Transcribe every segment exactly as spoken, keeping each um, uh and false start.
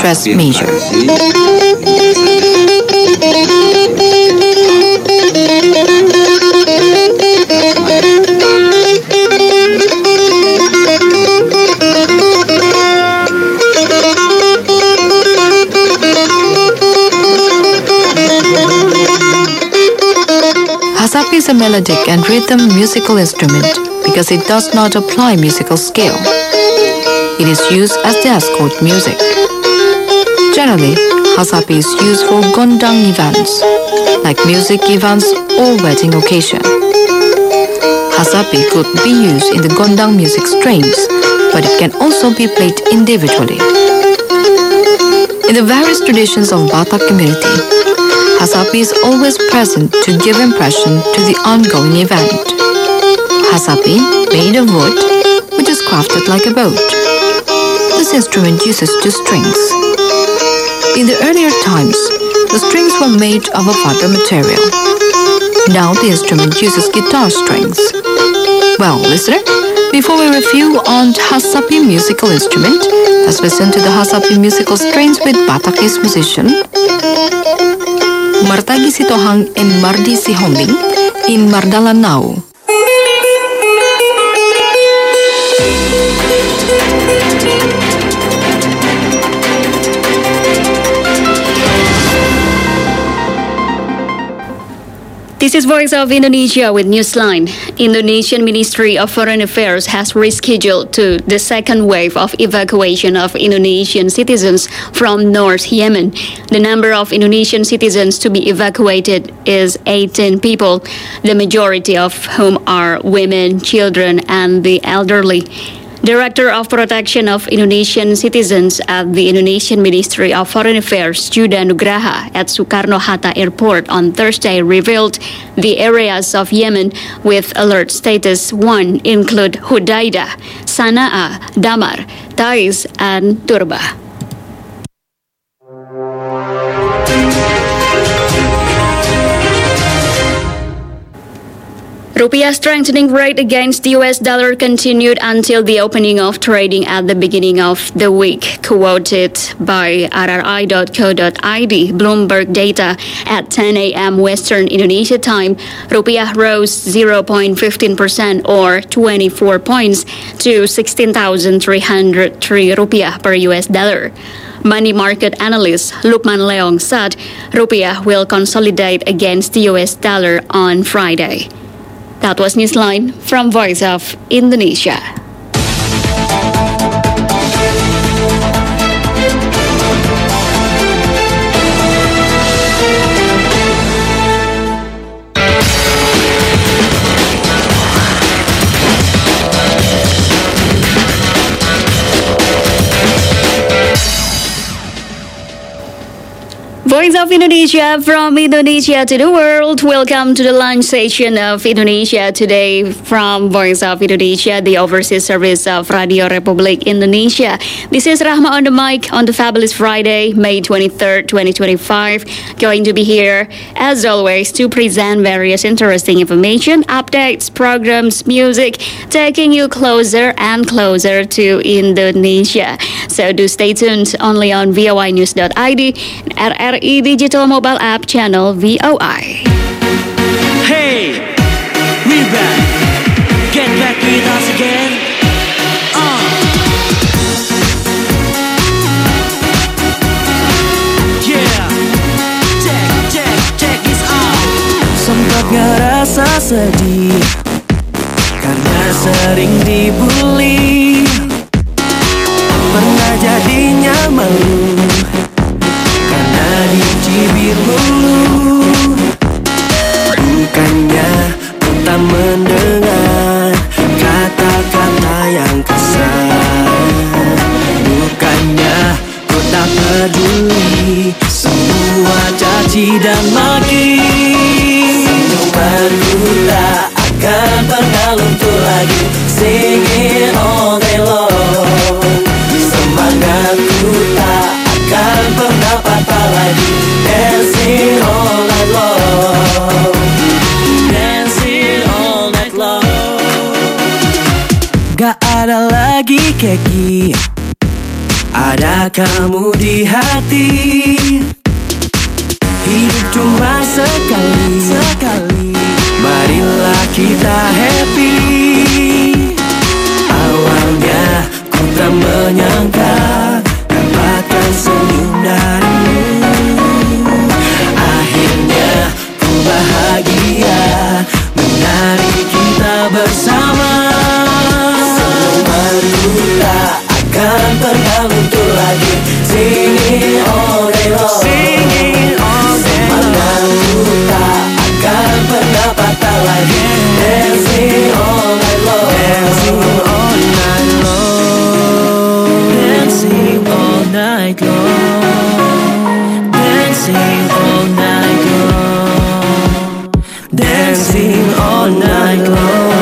stress major. Hasapi is a melodic and rhythm musical instrument because it does not apply musical scale. It is used as the escort music. Generally, hasapi is used for gondang events, like music events or wedding occasion. Hasapi could be used in the gondang music strains, but it can also be played individually. In the various traditions of Batak community, hasapi is always present to give impression to the ongoing event. Hasapi, made of wood, which is crafted like a boat. This instrument uses two strings. In the earlier times, the strings were made of a fiber material. Now the instrument uses guitar strings. Well, listener, before we review on hasapi musical instrument, let's listen to the hasapi musical strains with Batakese musician Martagi Sitohang and Mardi Sihombing in Mardalanau. This is Voice of Indonesia with Newsline. Indonesian Ministry of Foreign Affairs has rescheduled to the second wave of evacuation of Indonesian citizens from North Yemen. The number of Indonesian citizens to be evacuated is eighteen people, the majority of whom are women, children, and the elderly. Director of Protection of Indonesian Citizens at the Indonesian Ministry of Foreign Affairs, Judah Nugraha, at Soekarno-Hatta Airport on Thursday revealed the areas of Yemen with alert status one include Hudaidah, Sana'a, Damar, Taiz, and Turba. Rupiah strengthening rate against the U S dollar continued until the opening of trading at the beginning of the week, quoted by R R I dot co dot I D. Bloomberg data at ten a.m. Western Indonesia time, Rupiah rose zero point one five percent or twenty-four points to sixteen thousand three hundred three Rupiah per U S dollar. Money market analyst Lukman Leong said Rupiah will consolidate against the U S dollar on Friday. That was Newsline from Voice of Indonesia. Voice of Indonesia from Indonesia to the world. Welcome to the lunch session of Indonesia Today from Voice of Indonesia, the overseas service of Radio Republik Indonesia. This is Rahma on the mic on the fabulous Friday, May twenty-third, twenty twenty-five. Going to be here, as always, to present various interesting information, updates, programs, music, taking you closer and closer to Indonesia. So do stay tuned only on V O I news dot I D and R R I Digital Mobile App channel V O I. Hey, we're back. Get back with us again. Uh. Yeah, check, check, check this out. Sempat ngerasa sedih karena sering dibully. Pernah jadinya malu karena dicibir mulu. Bukannya ku tak mendengar kata-kata yang kasar. Bukannya ku tak peduli semua caci dan maki. Senyumanku tak akan pernah luntur lagi. Singing all day long. Semangatku tak akan pernah patah lagi. Dancing all night long. Dancing all night long. Gak ada lagi keki, ada kamu di hati. Hidup cuma sekali, sekali. Marilah kita happy. Awalnya ku tak menyangka dapatkan senyum darimu. Akhirnya ku bahagia menari kita bersama. Senyumanku tak akan pernah luntur lagi. Singing all day long. Singing all day long. Semangatku tak akan pernah patah lagi. Dancing all night long. Dancing all night long. Dancing all night long. Dancing all night long. Dancing all night long.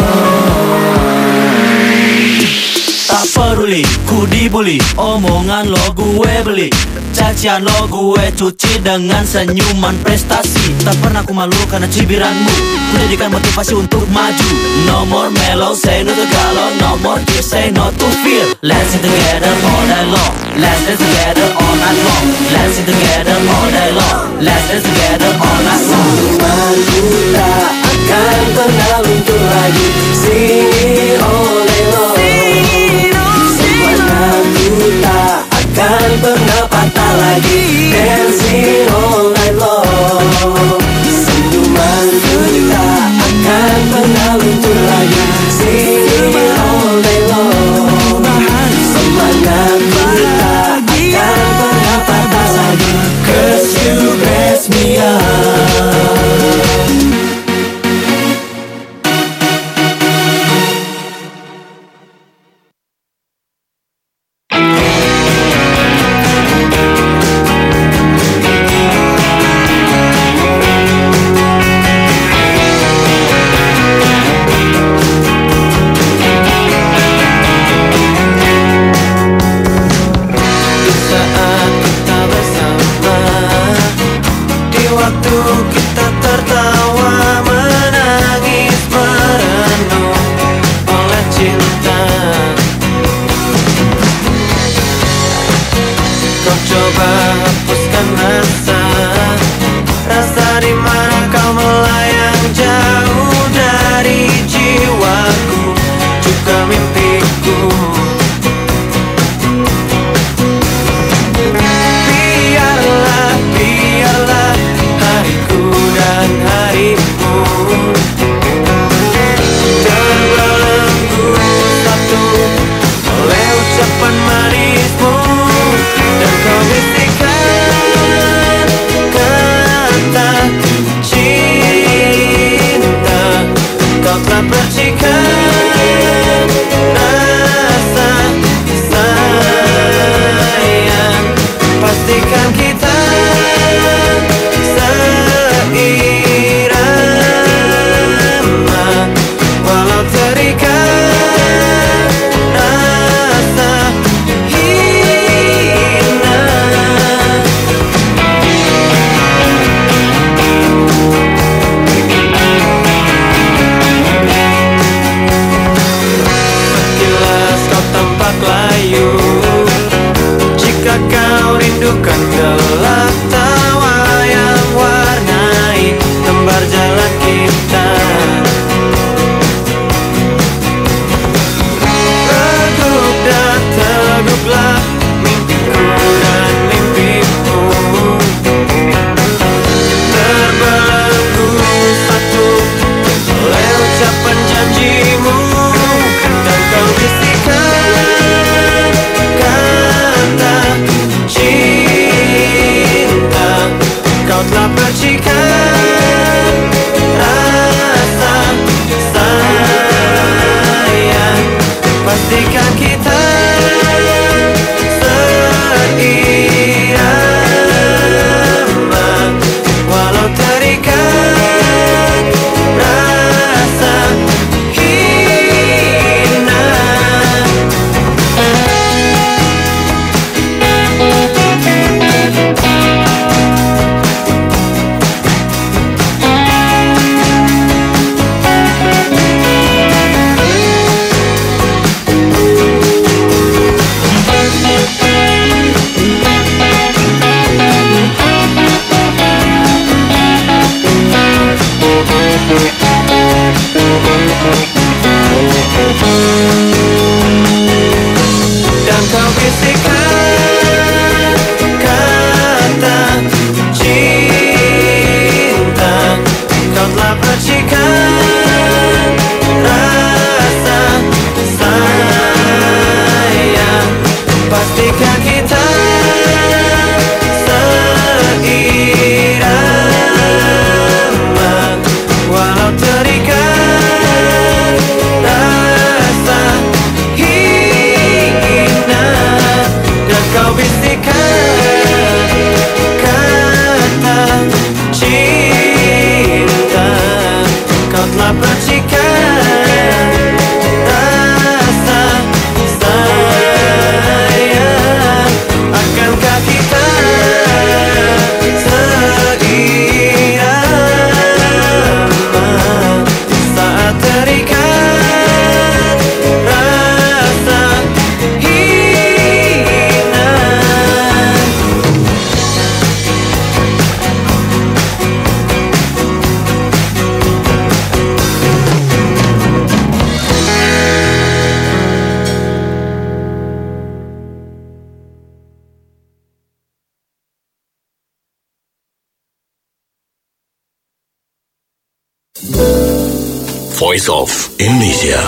Tak peduli, ku dibully. Omongan lo gue beli, cacian lo gue cuci dengan senyuman prestasi. Tak pernah ku malu karena cibiranmu. Ku jadikan motivasi untuk maju. No more mellow, say no to galau. No more tears, say no to fear. Let's sing together all day long. Let's dance together all night long. Let's sing together all day long. Let's dance together all night long. Senyumanku tak akan pernah luntur lagi. Singing all day long. Semangatku tak akan pernah patah lagi. Dancing all night long. Senyumanku tak akan pernah luntur lagi. Singing all day long. Semangatku tak akan pernah patah lagi. 'Cause you raise me up. Ucapan manismu dan kau bisikan Voice of Indonesia.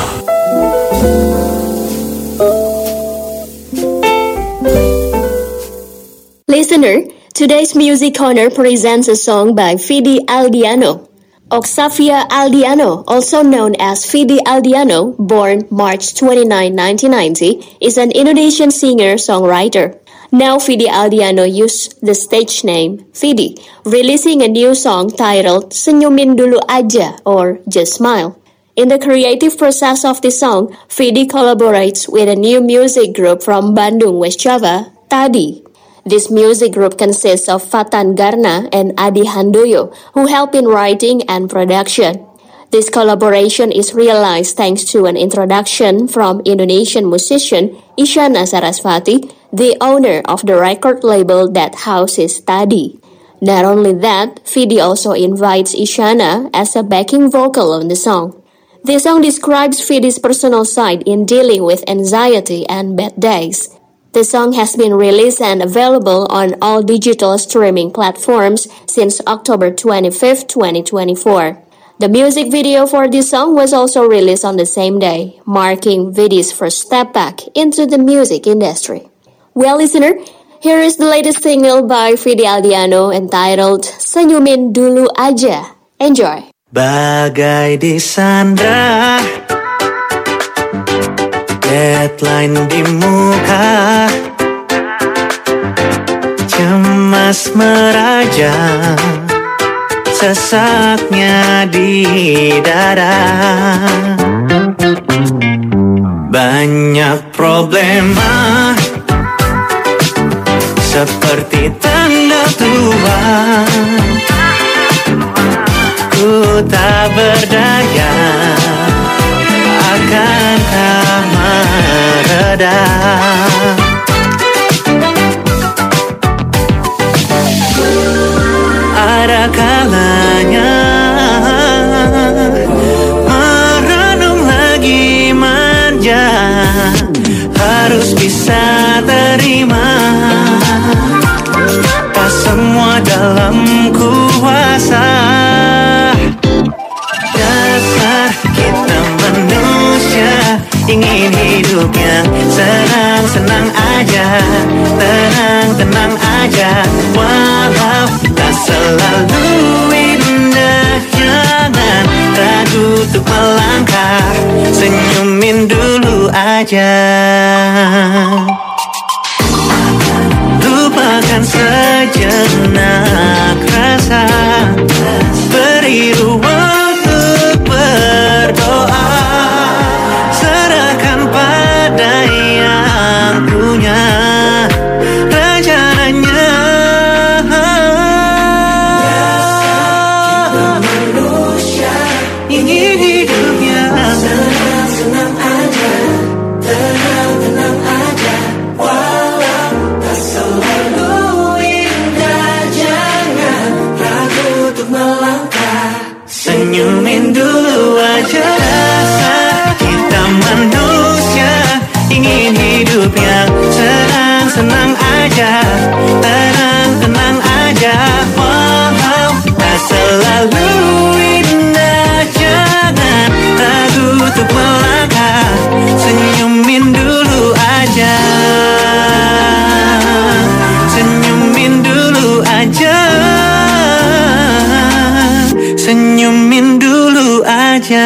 Listener, today's Music Corner presents a song by Vidi Aldiano. Oxavia Aldiano, also known as Vidi Aldiano, born March twenty-ninth, nineteen ninety, is an Indonesian singer-songwriter. Now Vidi Aldiano used the stage name Vidi, releasing a new song titled Senyumin Dulu Aja or Just Smile. In the creative process of this song, Vidi collaborates with a new music group from Bandung, West Java, Tadi. This music group consists of Fatan Garna and Adi Handoyo, who help in writing and production. This collaboration is realized thanks to an introduction from Indonesian musician Isyana Sarasvati, the owner of the record label that houses Tadi. Not only that, Vidi also invites Isyana as a backing vocal on the song. The song describes Vidi's personal side in dealing with anxiety and bad days. The song has been released and available on all digital streaming platforms since October twenty-fifth, twenty twenty-four. The music video for this song was also released on the same day, marking Vidi's first step back into the music industry. Well, listener, here is the latest single by Vidi Aldiano entitled Senyumin Dulu Aja. Enjoy! Bagai disandra, deadline di muka, cemas meraja, sesaknya di dada. Banyak problema, seperti tanda tua. Ku tak berdaya, akankah mereda? Ada kalanya merenung lagi manja, harus bisa terima tak semua dalam kuasa. Dasar kita manusia ingin hidupnya senang-senang aja, tenang-tenang aja, walau tak selalu indah. Jangan ragu untuk melangkah, senyumin dulu aja. Lupakan sejenak rasa, beri ruang untuk berdoa, serahkan pada yang punya rencananya. Kita manusia ingin hidupnya senang-senang aja, tenang-tenang aja, walau tak selalu indah. Jangan ragu untuk melangkah, senyumin dulu aja. Dasar kita manusia ingin hidup yang senang-senang aja, tenang-tenang aja, walau tak selalu indah. Jangan ragu untuk melangkah, senyumin dulu aja, senyumin dulu aja, senyumin dulu aja.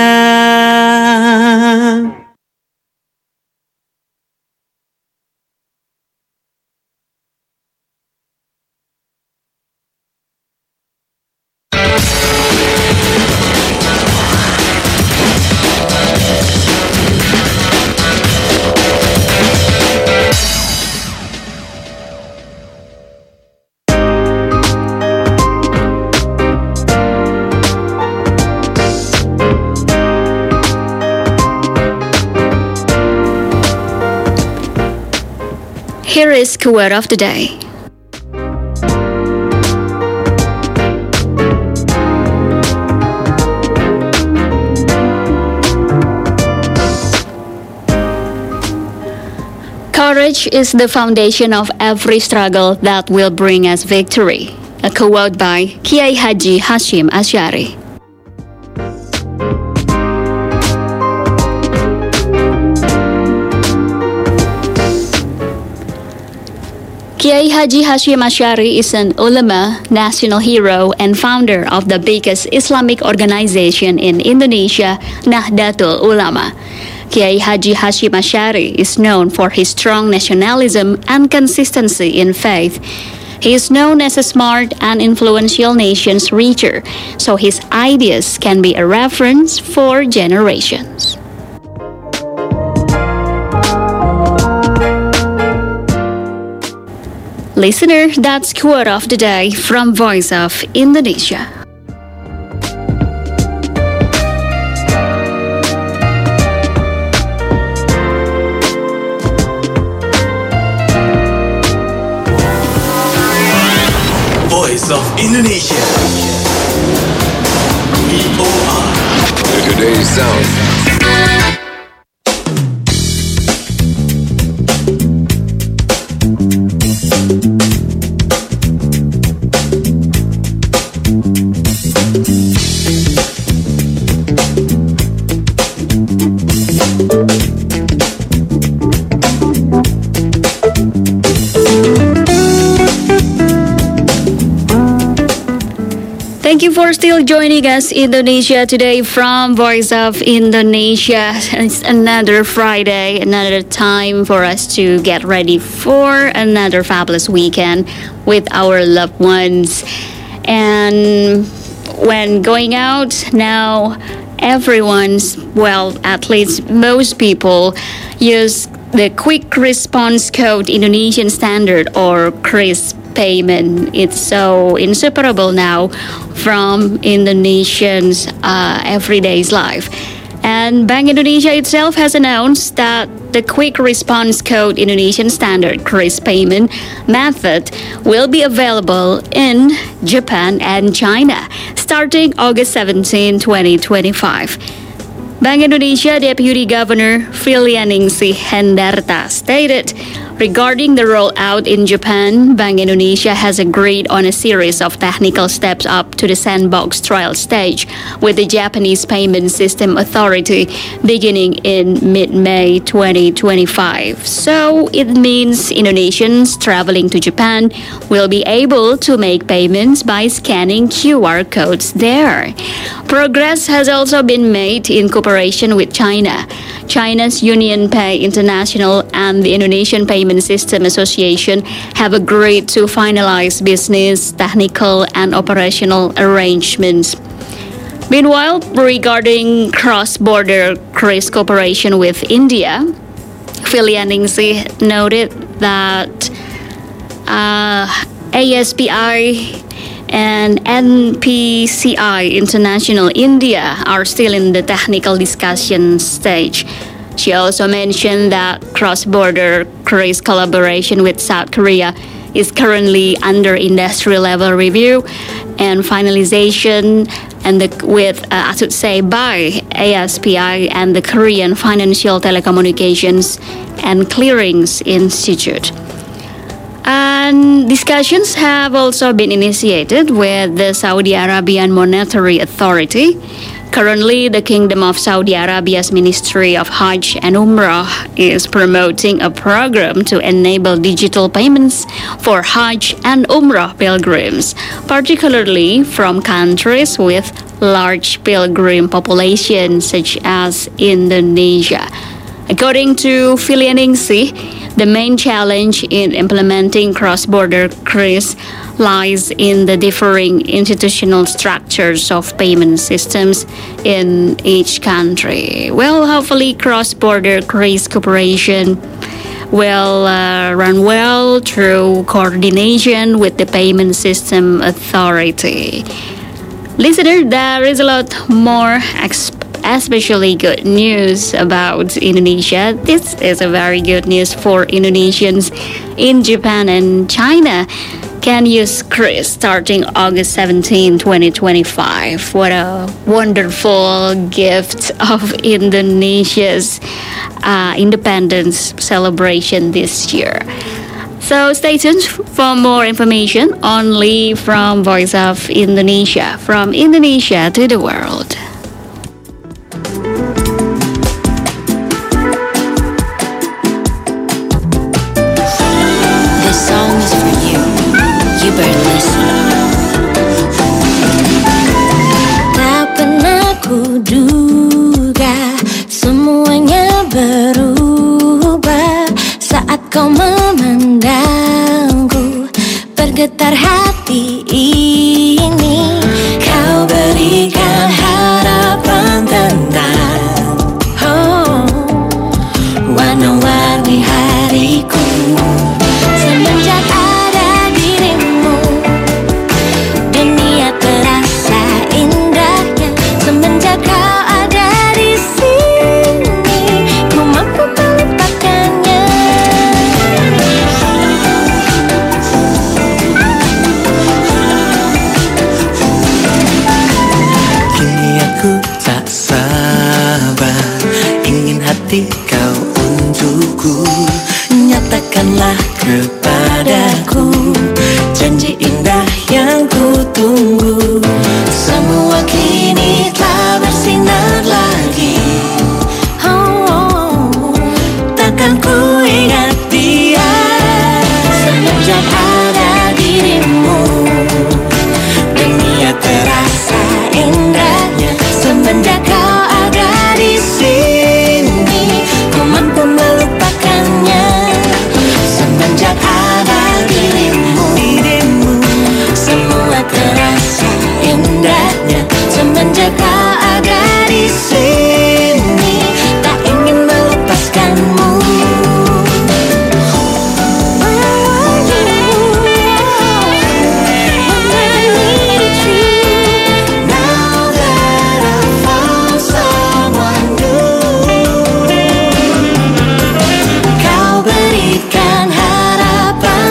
Here is Quote of the Day. Courage is the foundation of every struggle that will bring us victory. A quote by Kiai Haji Hashim Asy'ari. Kiai Haji Hashim Asy'ari is an ulama, national hero, and founder of the biggest Islamic organization in Indonesia, Nahdlatul Ulama. Kiai Haji Hashim Asy'ari is known for his strong nationalism and consistency in faith. He is known as a smart and influential nations reacher, so his ideas can be a reference for generations. Listener, that's quote of the day from Voice of Indonesia. Voice of Indonesia. V O R. Today's sound. Thank you for still joining us, Indonesia Today from Voice of Indonesia. It's another Friday, another time for us to get ready for another fabulous weekend with our loved ones. And when going out now, everyone's, well, at least most people use the Quick Response Code Indonesian Standard, or KRIS payment. It's so inseparable now from Indonesians' uh, everyday's life. And Bank Indonesia itself has announced that the Quick Response Code Indonesian Standard KRIS payment method will be available in Japan and China starting August seventeenth, twenty twenty-five. Bank Indonesia Deputy Governor Frilianingsih Hendarta stated, regarding the rollout in Japan, Bank Indonesia has agreed on a series of technical steps up to the sandbox trial stage with the Japanese Payment System Authority beginning in mid-May twenty twenty-five. So it means Indonesians traveling to Japan will be able to make payments by scanning Q R codes there. Progress has also been made in cooperation with China. China's UnionPay International and the Indonesian Payment System Association have agreed to finalize business, technical, and operational arrangements. Meanwhile, regarding cross-border KRIS cooperation with India, Frilianingsih noted that uh, A S P I and N P C I International India are still in the technical discussion stage. She also mentioned that cross-border KRIS collaboration with South Korea is currently under industry-level review and finalization, and the, with, uh, I should say, by A S P I and the Korean Financial Telecommunications and Clearings Institute. And discussions have also been initiated with the Saudi Arabian Monetary Authority. Currently, the Kingdom of Saudi Arabia's Ministry of Hajj and Umrah is promoting a program to enable digital payments for Hajj and Umrah pilgrims, particularly from countries with large pilgrim populations such as Indonesia. According to Frilianingsih, the main challenge in implementing cross-border KRIS lies in the differing institutional structures of payment systems in each country. Well, hopefully cross-border KRIS cooperation will uh, run well through coordination with the Payment System Authority. Listener, there is a lot more exp- especially good news about Indonesia. This is a very good news for Indonesians in Japan and China. Can use KRIS starting August seventeenth, twenty twenty-five. What a wonderful gift of Indonesia's uh, independence celebration this year. So stay tuned for more information only from Voice of Indonesia, from Indonesia to the world. This song is hati ini. Kau berikan harapan tentang oh, warna-warni hariku. Semenjak ada dirimu, dunia terasa indahnya. Semenjak kau ada di sini, ku mampu melupakannya. Kini aku tak sabar, ingin hati kau untukku. Nyatakanlah kepadaku janji indah yang ku tunggu. Semua kini telah bersinar lagi. Oh, oh, Takkan ku ingat dia. semenjak ada dirimu, Dunia terasa indahnya. semenjak kau ada di sini, ku mampu melupakannya. Semenjak ada dirimu, dirimu, semua terasa indahnya. Semenjak kau ada di sini, tak ingin melepaskanmu. Now that I found someone new, Kau berikan harapan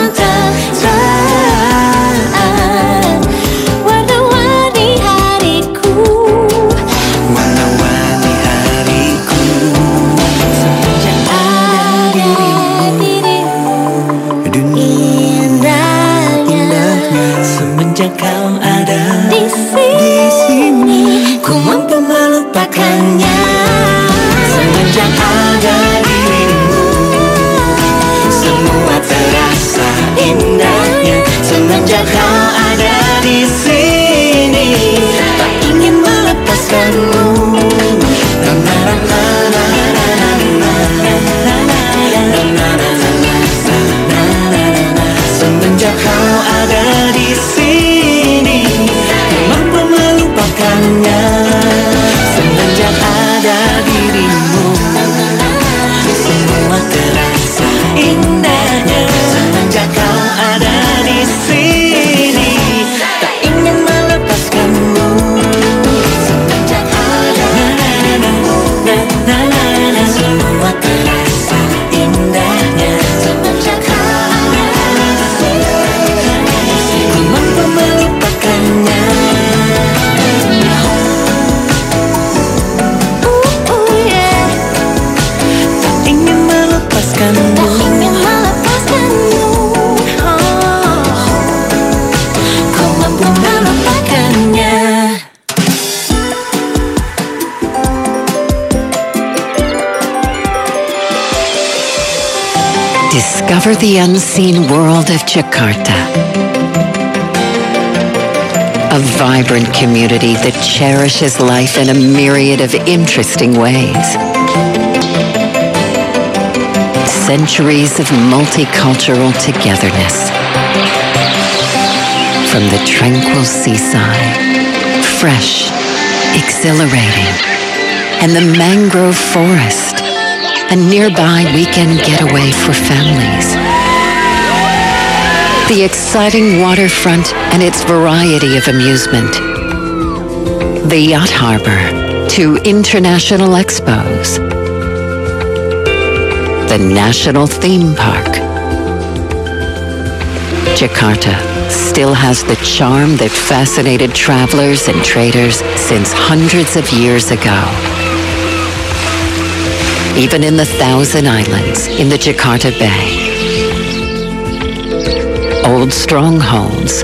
tentang warna-warni hariku. warna-warni hariku. Semenjak ada dirimu, dunia Indahnya semenjak kau ada di sini, ku mampu melupakannya. Semenjak ada dirimu, semua terasa indahnya. Semenjak kau ada di sini, tak ingin melepaskanmu. Na, na, na, na, na, na, na, na, na, na, na, na. Semenjak kau ada di sini, ku mampu melupakannya. Semenjak ada dirimu, semua terasa indahnya. Semenjak kau ada di sini, tak ingin melepaskanmu. Semenjak ada dirimu, na, na, na, na, semua terasa indahnya. Semenjak kau ada di sini, ku mampu melupakannya. oh yeah, Tak ingin melepaskanmu. tak ingin melepaskanmu. Oh, ku mampu melupakannya. Discover the unseen world of Jakarta. A vibrant community that cherishes life in a myriad of interesting ways. Centuries of multicultural togetherness. From the tranquil seaside, fresh, exhilarating, and the mangrove forest, a nearby weekend getaway for families. The exciting waterfront and its variety of amusement. The yacht harbor to international expos. The national theme park. Jakarta still has the charm that fascinated travelers and traders since hundreds of years ago. Even in the Thousand Islands in the Jakarta Bay. Old strongholds.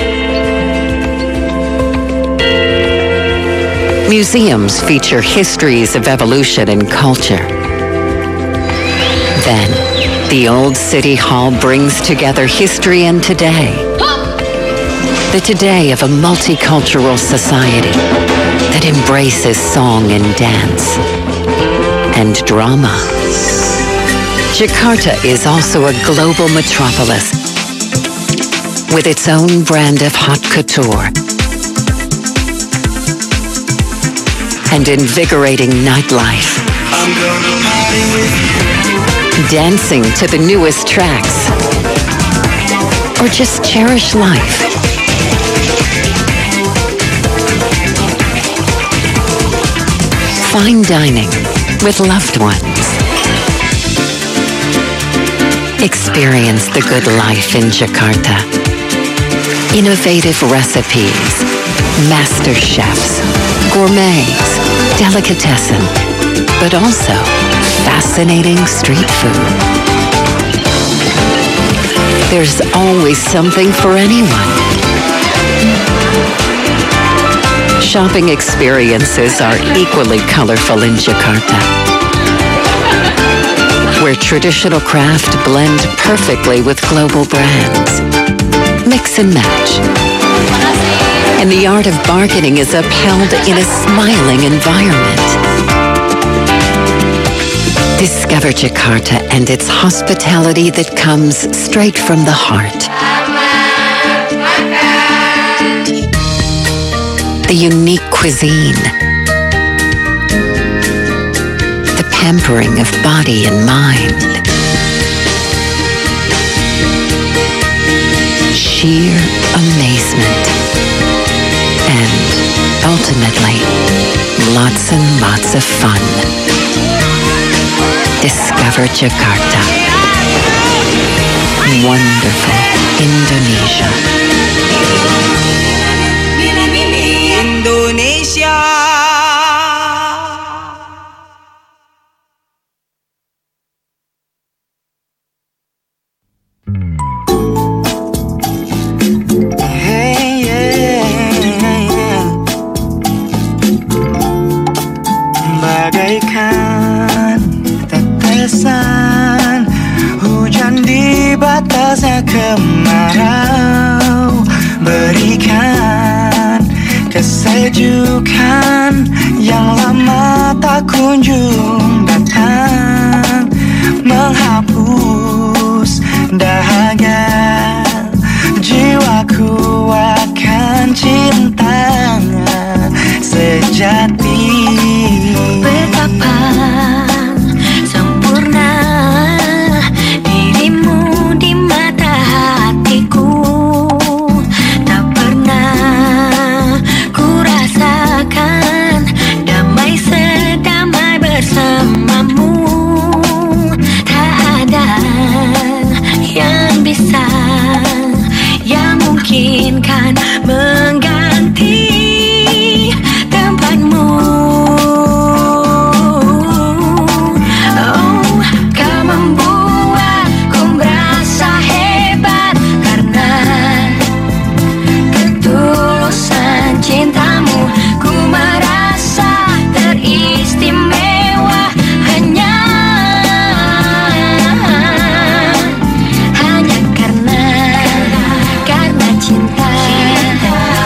Museums feature histories of evolution and culture. Then, the old city hall brings together history and today. The today of a multicultural society that embraces song and dance and drama. Jakarta is also a global metropolis with its own brand of haute couture and invigorating nightlife. I'm gonna party with you. Dancing to the newest tracks, or just cherish life. Fine dining with loved ones. Experience the good life in Jakarta. Innovative recipes, master chefs, gourmets, delicatessen, but also fascinating street food. There's always something for anyone. Shopping experiences are equally colorful in Jakarta, where traditional craft blend perfectly with global brands. Mix and match. And the art of bargaining is upheld in a smiling environment. Discover Jakarta and its hospitality that comes straight from the heart. The unique cuisine. The pampering of body and mind. Sheer amazement. And ultimately, lots and lots of fun. Discover Jakarta. Wonderful Indonesia. Indonesia. Hey, yeah, yeah. Bagaikan tetesan hujan di batasnya kemarau, berikan kesejukan yang lama tak kunjung datang, menghapus dahaga jiwaku akan cinta sejati. Betapa sempurna dirimu di mata hatiku. Tak pernah ku rasakan damai sedamai bersamamu. Tak ada yang bisa, yang mungkin kan mengganti tempatmu. Oh, kau membuatku merasa hebat karena ketulusan cintamu. Ku merasa teristimewa hanya hanya karena karena cinta.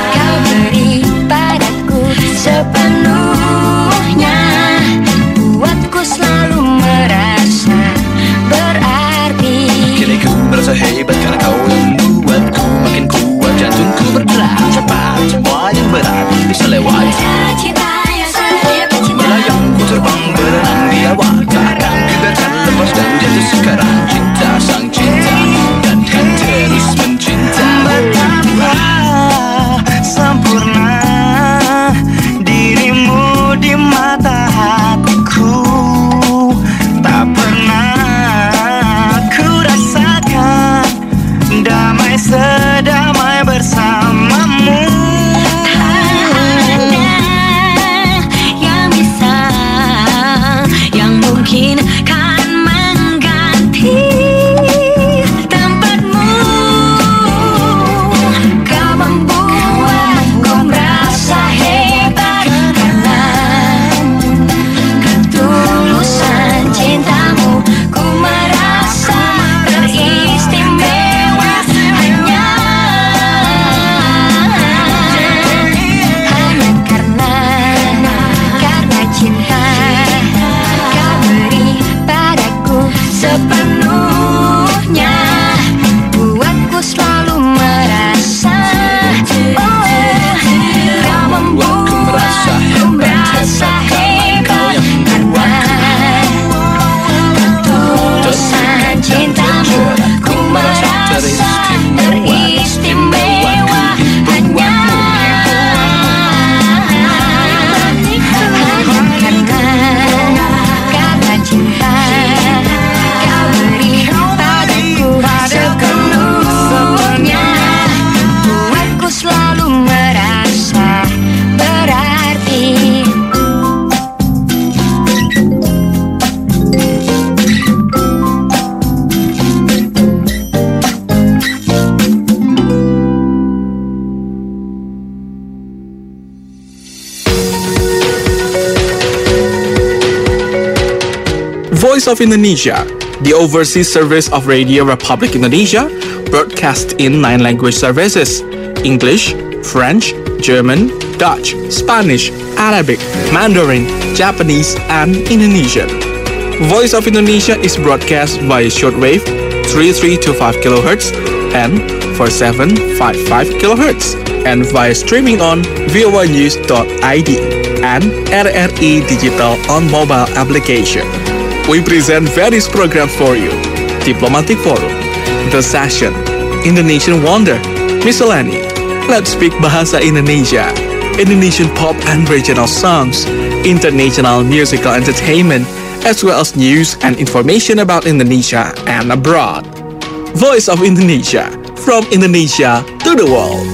Voice of Indonesia, the overseas service of Radio Republic Indonesia, broadcasts in nine language services: English, French, German, Dutch, Spanish, Arabic, Mandarin, Japanese, and Indonesian. Voice of Indonesia is broadcast via shortwave three three two five kilohertz and four seven five five kilohertz, and via streaming on voa news dot I D and R R I Digital on mobile application. We present various programs for you: Diplomatic Forum, The Session, Indonesian Wonder, Miscellany, Let's Speak Bahasa Indonesia, Indonesian pop and regional songs, international musical entertainment, as well as news and information about Indonesia and abroad. Voice of Indonesia, from Indonesia to the world.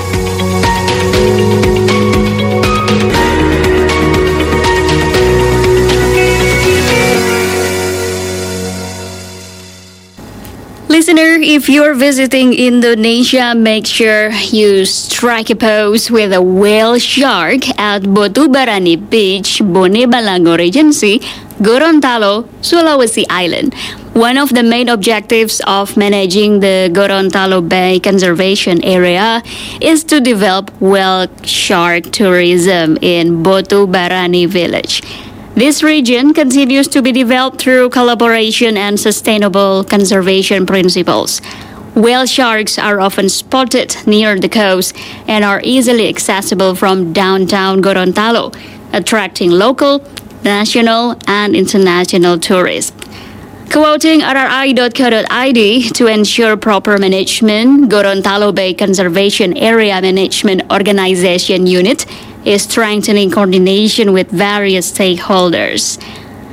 Listener, if you're visiting Indonesia, make sure you strike a pose with a whale shark at Botubarani Beach, Bone Balango Regency, Gorontalo, Sulawesi Island. One of the main objectives of managing the Gorontalo Bay Conservation Area is to develop whale shark tourism in Botubarani Village. This region continues to be developed through collaboration and sustainable conservation principles. Whale sharks are often spotted near the coast and are easily accessible from downtown Gorontalo, attracting local, national, and international tourists. Quoting R R I dot co dot I D, to ensure proper management, Gorontalo Bay Conservation Area Management Organization Unit is strengthening coordination with various stakeholders.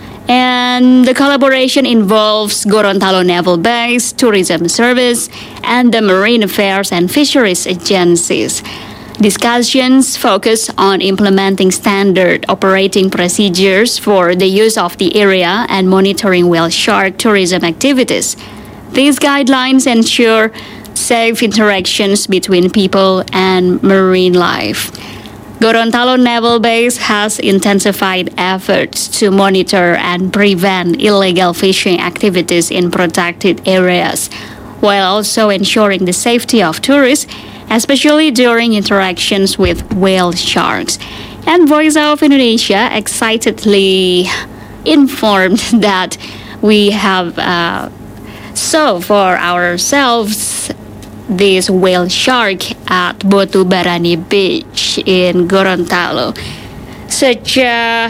And the collaboration involves Gorontalo Naval Base, Tourism Service, and the Marine Affairs and Fisheries Agencies. Discussions focus on implementing standard operating procedures for the use of the area and monitoring whale shark tourism activities. These guidelines ensure safe interactions between people and marine life. Gorontalo Naval Base has intensified efforts to monitor and prevent illegal fishing activities in protected areas, while also ensuring the safety of tourists, especially during interactions with whale sharks. And Voice of Indonesia excitedly informed that we have uh, saw for ourselves this whale shark at Botubarani Beach in Gorontalo. Such a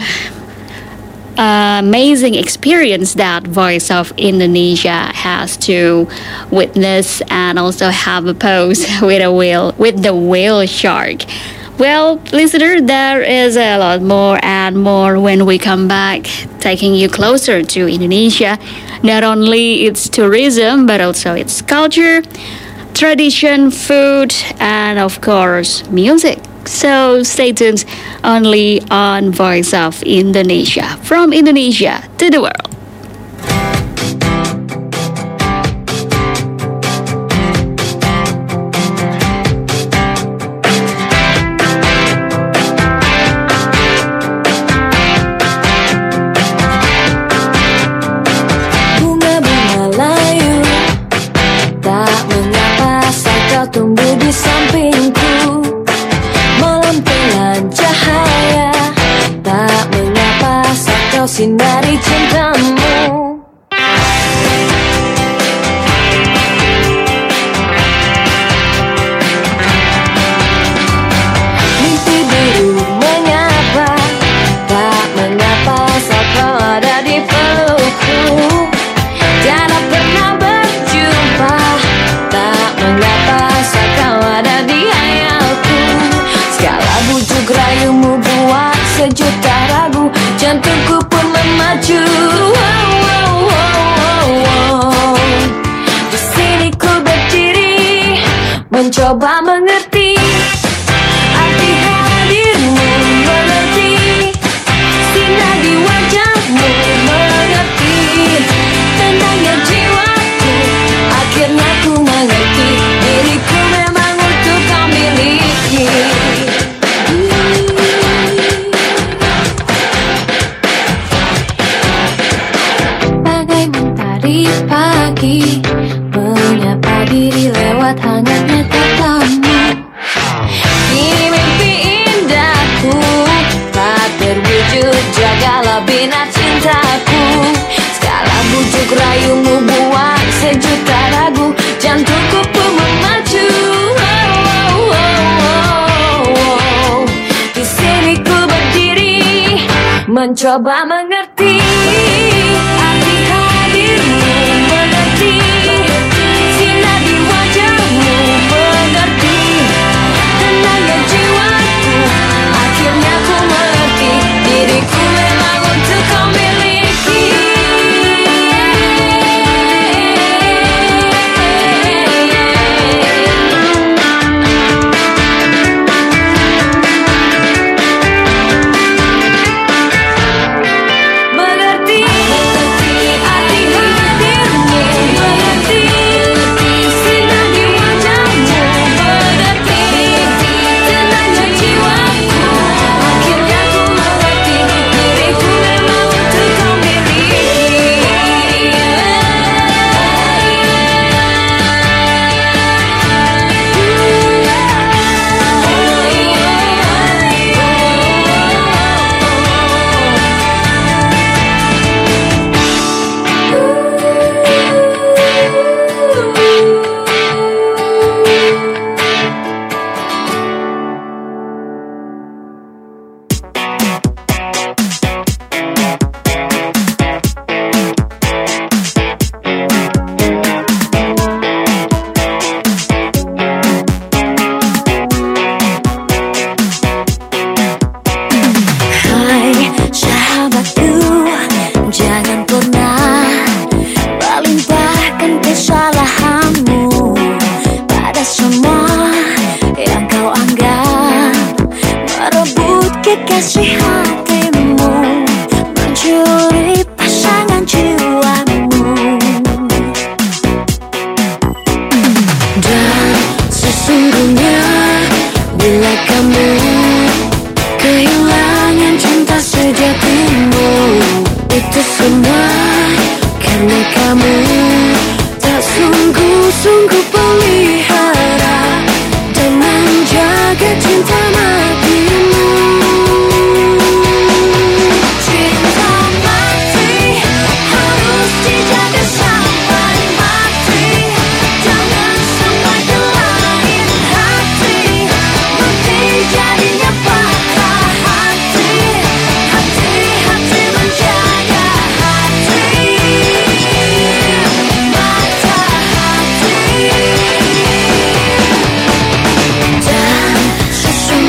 uh, amazing experience that Voice of Indonesia has to witness and also have a pose with a whale with the whale shark. Well, listener, there is a lot more and more when we come back, taking you closer to Indonesia. Not only its tourism, but also its culture, tradition, food, and of course, music. So stay tuned only on Voice of Indonesia, from Indonesia to the world. Sinari cintamu, mimpi biru mengapa, tak mengapa saat kau ada di pelukku. Tiada pernah berjumpa, tak mengapa saat kau ada di hayalku. Segala bujuk rayumu buat sejuta ragu, jantungku pun memacu. Wow, wow, wow, wow. Di sini ku berdiri, mencoba mengerti arti hadirmu, mengerti sinar di wajahmu, mengerti tenangnya jiwaku. Akhirnya ku mengerti diriku memang untuk kau miliki. mencoba mengerti arti hadirmu, mengerti sinar di wajahmu, mengerti tenangnya jiwaku. Akhirnya ku mengerti diriku memang untuk kau miliki. Mengerti arti hadirmu, mengerti sinar di wajahmu, mengerti tenangnya jiwaku. Akhirnya ku mengerti diriku memang untuk kau miliki. Hai sahabatku, jangan pernah melimpahkan kesalahanmu pada semua yang kau anggap merebut kekasih hatimu, mencuri pasangan jiwamu. Dan sesungguhnya bila kamu kehilangan cinta sejatimu, itu semua karena kamu tak sungguh-sungguh pelihara dan menjaga cinta matimu. Cinta mati harus dijaga sampai mati, jangan sampai ke lain hati, nanti jadinya patah hati. Hati-hati menjaga hati, mata hati. Dan sesungguhnya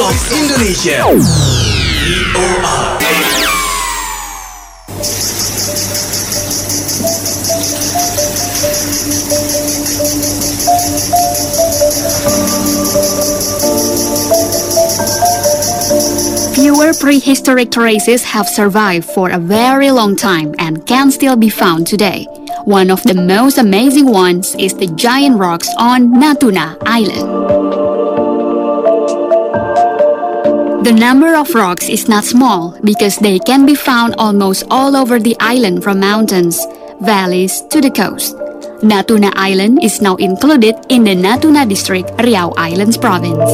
of Indonesia. V O R. Fewer prehistoric traces have survived for a very long time and can still be found today. One of the most amazing ones is the giant rocks on Natuna Island. The number of rocks is not small because they can be found almost all over the island from mountains, valleys to the coast. Natuna Island is now included in the Natuna District, Riau Islands Province.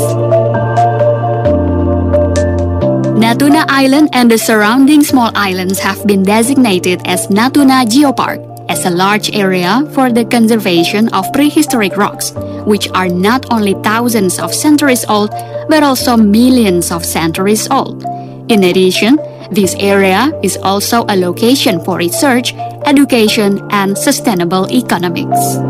Natuna Island and the surrounding small islands have been designated as Natuna Geopark as a large area for the conservation of prehistoric rocks, which are not only thousands of centuries old, but also millions of centuries old. In addition, this area is also a location for research, education, and sustainable economics.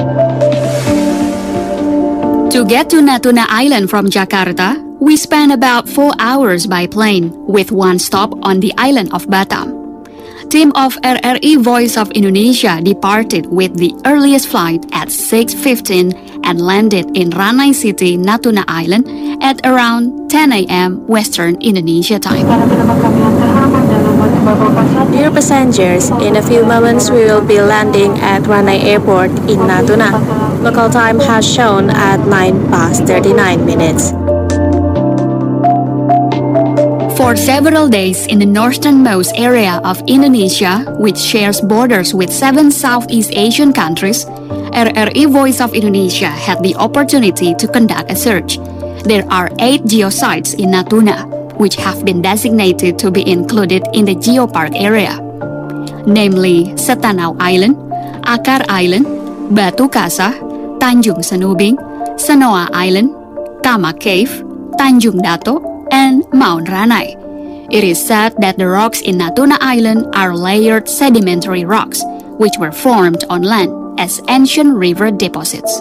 To get to Natuna Island from Jakarta, we spent about four hours by plane, with one stop on the island of Batam. Team of R R I Voice of Indonesia departed with the earliest flight at six fifteen and landed in Ranai City, Natuna Island at around ten a m Western Indonesia time. Dear passengers, in a few moments we will be landing at Ranai Airport in Natuna. Local time has shown at nine past thirty-nine minutes. For several days in the northernmost area of Indonesia, which shares borders with seven Southeast Asian countries, R R I Voice of Indonesia had the opportunity to conduct a search. There are eight geosites in Natuna, which have been designated to be included in the Geopark area, namely Setanau Island, Akar Island, Batu Kasa, Tanjung Senubing, Sanoa Island, Kama Cave, Tanjung Dato, and Mount Ranai. It is said that the rocks in Natuna Island are layered sedimentary rocks, which were formed on land as ancient river deposits.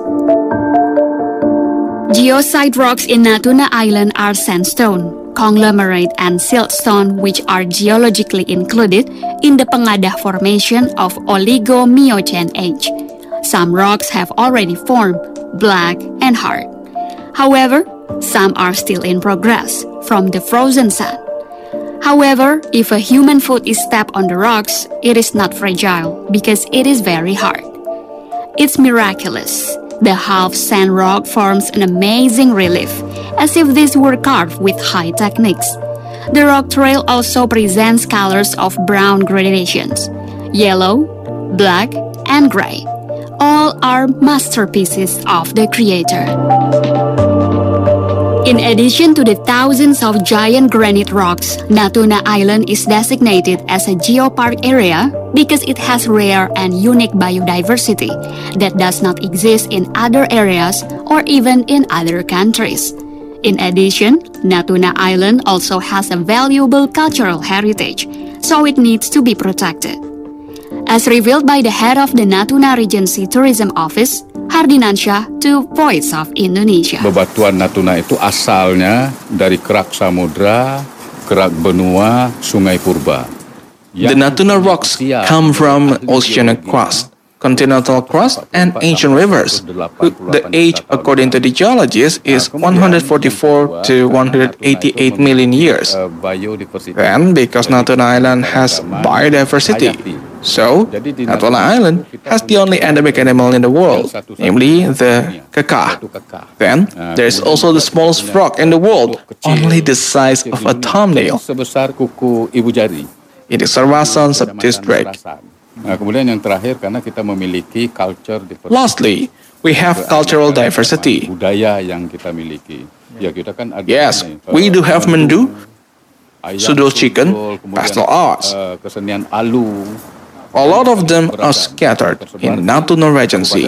Geosite rocks in Natuna Island are sandstone, conglomerate, and siltstone, which are geologically included in the Pengadah Formation of Oligo-Miocene age. Some rocks have already formed, black and hard. However, some are still in progress from the frozen sand. However, if a human foot is stepped on the rocks, it is not fragile because it is very hard. It's miraculous. The half sand rock forms an amazing relief, as if these were carved with high techniques. The rock trail also presents colors of brown gradations: yellow, black, and gray. All are masterpieces of the Creator. In addition to the thousands of giant granite rocks, Natuna Island is designated as a geopark area because it has rare and unique biodiversity that does not exist in other areas or even in other countries. In addition, Natuna Island also has a valuable cultural heritage, so it needs to be protected. As revealed by the head of the Natuna Regency Tourism Office, Hardinansyah, to Voice of Indonesia. Bebatuan Natuna itu asalnya dari kerak samudra, kerak benua, sungai purba. The Natuna rocks come from oceanic crust, continental crust, and ancient rivers. The age, according to the geologists, is one hundred forty-four to one hundred eighty-eight million years. Then, because Natuna Island has biodiversity, so Natuna Island has the only endemic animal in the world, namely the keka. Then, there is also the smallest frog in the world, only the size of a thumbnail. It is Servasan Subdistrict. Lastly, we have cultural diversity. Yes, we do have Mendu, Sudol chicken, pastel arts. A lot of them are scattered in Natuna Regency.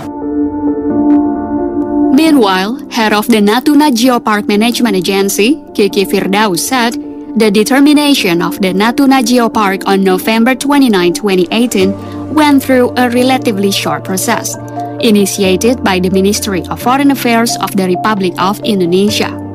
Meanwhile, head of the Natuna Geopark Management Agency, Kiki Firdaus, said the determination of the Natuna Geopark on November twenty-ninth, twenty eighteen went through a relatively short process, initiated by the Ministry of Foreign Affairs of the Republic of Indonesia.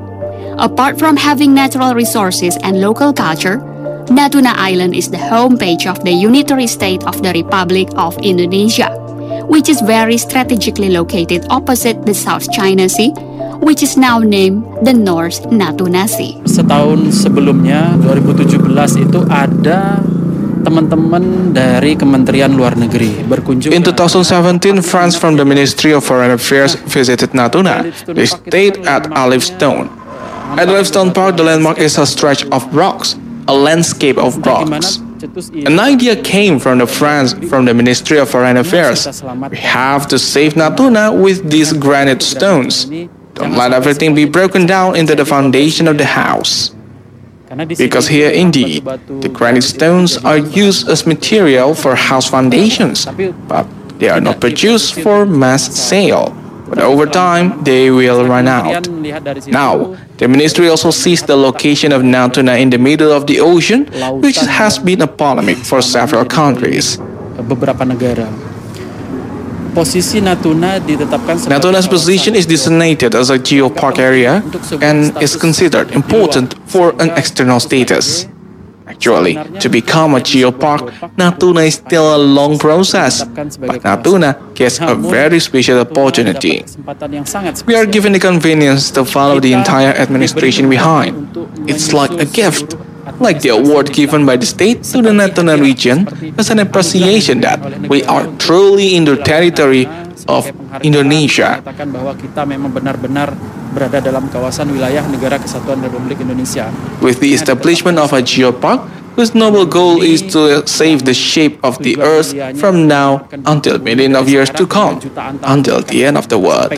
Apart from having natural resources and local culture, Natuna Island is the homepage of the unitary state of the Republic of Indonesia, which is very strategically located opposite the South China Sea, which is now named the North Natuna Sea. Setahun sebelumnya, dua ribu tujuh belas itu ada teman-teman dari Kementerian Luar Negeri berkunjung. In two thousand seventeen, friends from the Ministry of Foreign Affairs visited Natuna. They stayed at Olive Stone. At Olive Stone Park, the landmark is a stretch of rocks, a landscape of rocks. An idea came from the friends from the Ministry of Foreign Affairs. We have to save Natuna with these granite stones. Don't let everything be broken down into the foundation of the house. Because here, indeed, the granite stones are used as material for house foundations, but they are not produced for mass sale. But over time, they will run out. Now, the ministry also sees the location of Natuna in the middle of the ocean, which has been a polemic for several countries. Beberapa negara. Posisi Natuna ditetapkan sebagai Natuna's position is designated as a geopark area and is considered important for an external status. Actually, to become a geopark, Natuna is still a long process, but Natuna gets a very special opportunity. We are given the convenience to follow the entire administration behind. It's like a gift, like the award given by the state to the Natuna region as an appreciation that we are truly in the territory of Indonesia. Bahwa kita memang benar-benar berada dalam kawasan wilayah Negara Kesatuan Republik Indonesia. With the establishment of a geopark, whose noble goal is to save the shape of the earth from now until millions of years to come, until the end of the world.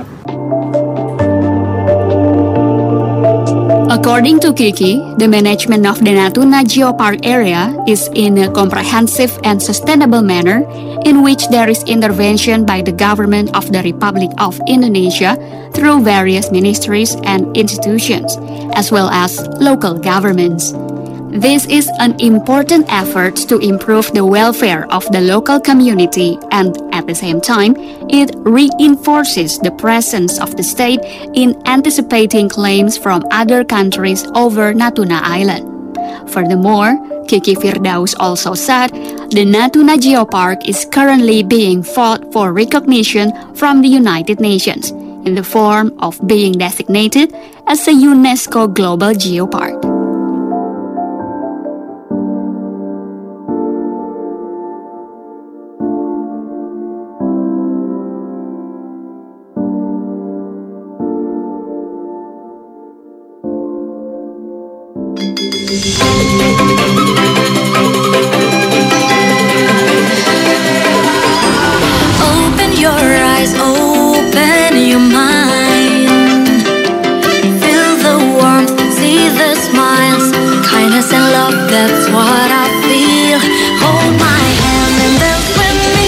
According to Kiki, the management of the Natuna Geopark area is in a comprehensive and sustainable manner in which there is intervention by the government of the Republic of Indonesia through various ministries and institutions, as well as local governments. This is an important effort to improve the welfare of the local community, and at the same time, it reinforces the presence of the state in anticipating claims from other countries over Natuna Island. Furthermore, Kiki Firdaus also said the Natuna Geopark is currently being fought for recognition from the United Nations in the form of being designated as a UNESCO Global Geopark. Open your eyes, open your mind. Feel the warmth, see the smiles, kindness and love, that's what I feel. Hold my hand and dance with me.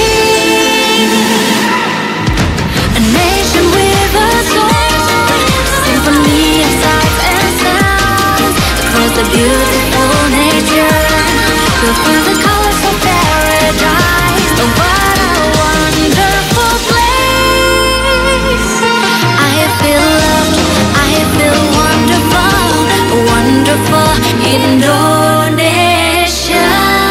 A nation with a soul, symphony of sights and sounds, across the beautiful nature. Go through the colors of paradise. Oh, what a wonderful place. I feel loved, I feel wonderful, wonderful Indonesia.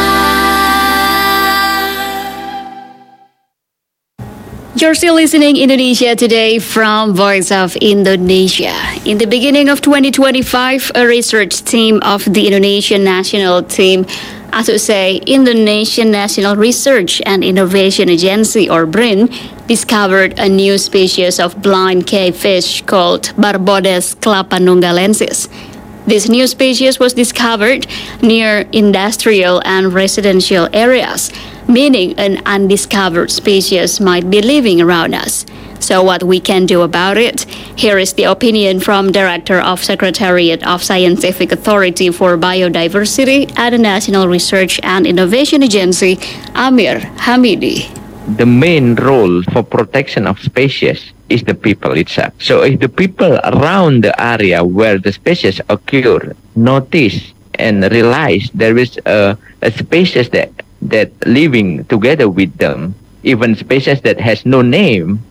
You're still listening Indonesia Today from Voice of Indonesia. In the beginning of twenty twenty-five, a research team of the Indonesian National Team, I should say Indonesian National Research and Innovation Agency, or BRIN, discovered a new species of blind cave fish called Barbodes clapanunggalensis. This new species was discovered near industrial and residential areas, meaning an undiscovered species might be living around us. So what we can do about it? Here is the opinion from Director of Secretariat of Scientific Authority for Biodiversity at the National Research and Innovation Agency, Amir Hamidi. The main role for protection of species is the people itself. So if the people around the area where the species occur notice and realize there is a, a species that, that living together with them, even species that has no name,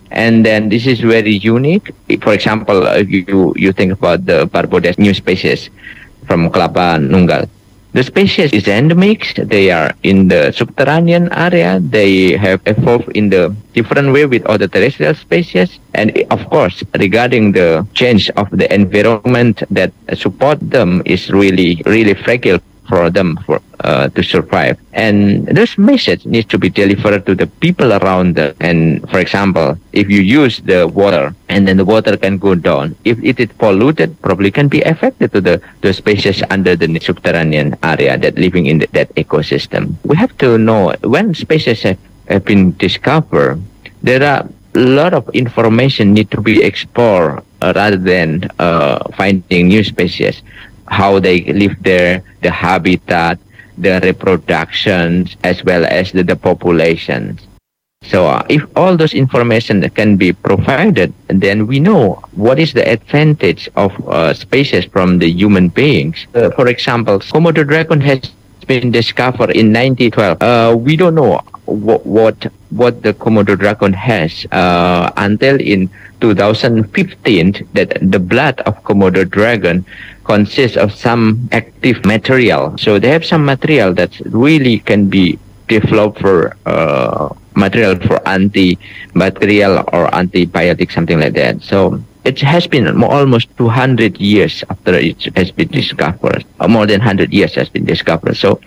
And then this is very unique. For example, if you, you think about the Barbodes new species from Kelapa Nunggal. The species is endemic. They are in the subterranean area. They have evolved in the different way with other terrestrial species. And of course, regarding the change of the environment that support them is really, really fragile for them for uh, to survive. And this message needs to be delivered to the people around them. And for example, if you use the water and then the water can go down, if it is polluted, probably can be affected to the, the species under the subterranean area that living in the, that ecosystem. We have to know when species have, have been discovered, there are a lot of information need to be explored uh, rather than uh, finding new species. How they live there, the habitat, the reproductions, as well as the, the populations. So uh, if all those information can be provided, then we know what is the advantage of uh, species from the human beings. Uh, for example, Komodo dragon has been discovered in nineteen twelve. Uh, we don't know what what, what the Komodo dragon has uh, until in two thousand fifteen that the blood of Komodo dragon consists of some active material. So they have some material that really can be developed for uh, material for antibacterial or antibiotic, something like that. So it has been almost two hundred years after it has been discovered, or more than one hundred years has been discovered. So,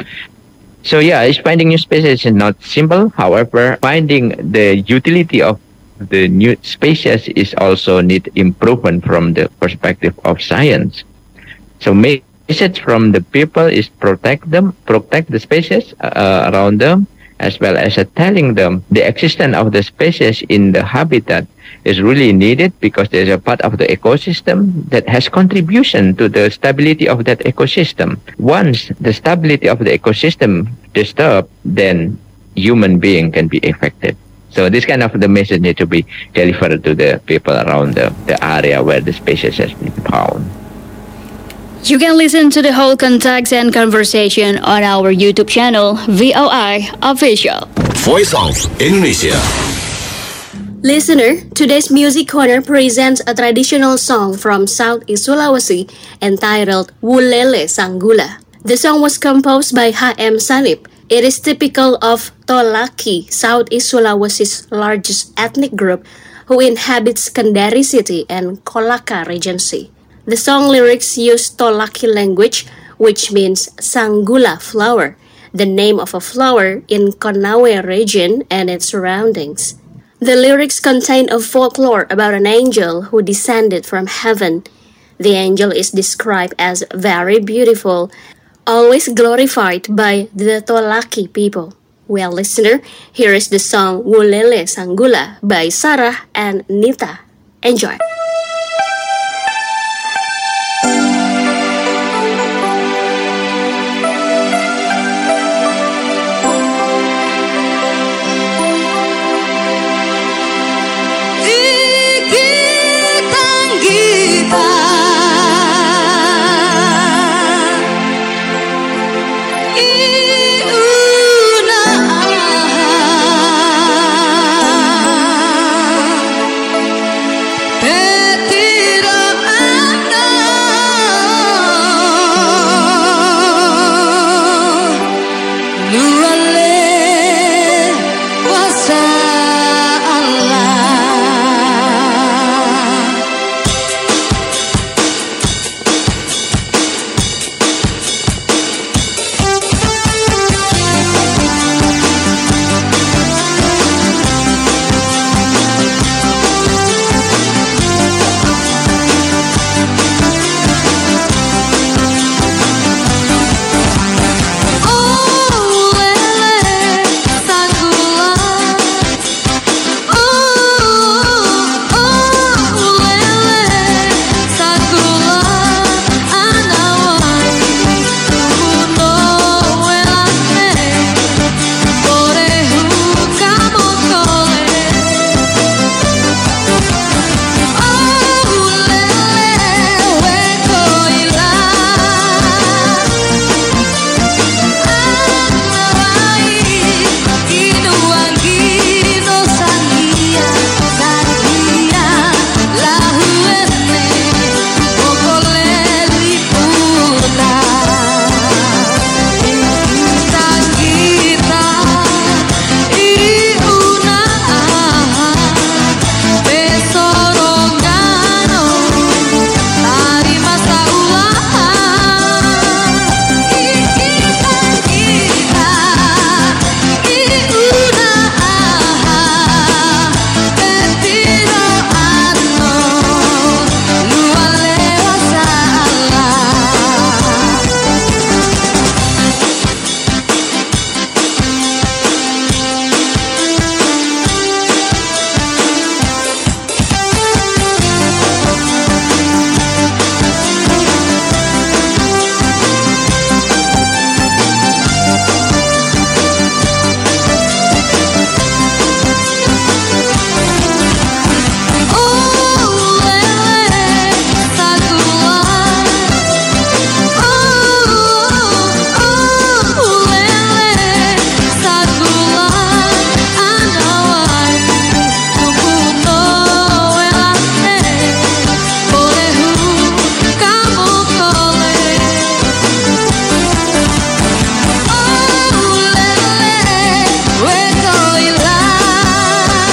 so yeah, it's finding new species is not simple. However, finding the utility of the new species is also need improvement from the perspective of science. So message from the people is protect them, protect the species uh, around them, as well as uh, telling them the existence of the species in the habitat is really needed because there's a part of the ecosystem that has contribution to the stability of that ecosystem. Once the stability of the ecosystem disturbed, then human being can be affected. So this kind of the message need to be delivered to the people around the, the area where the species has been found. You can listen to the whole context and conversation on our YouTube channel, V O I Official. Voice of Indonesia. Listener, today's Music Corner presents a traditional song from Southeast Sulawesi entitled Wulele Sanggula. The song was composed by H M Sanip. It is typical of Tolaki, Southeast Sulawesi's largest ethnic group, who inhabits Kendari City and Kolaka Regency. The song lyrics use Tolaki language, which means Sanggula flower, the name of a flower in Konawe region and its surroundings. The lyrics contain a folklore about an angel who descended from heaven. The angel is described as very beautiful, always glorified by the Tolaki people. Well, listener, here is the song Wulele Sanggula by Sarah and Nita. Enjoy!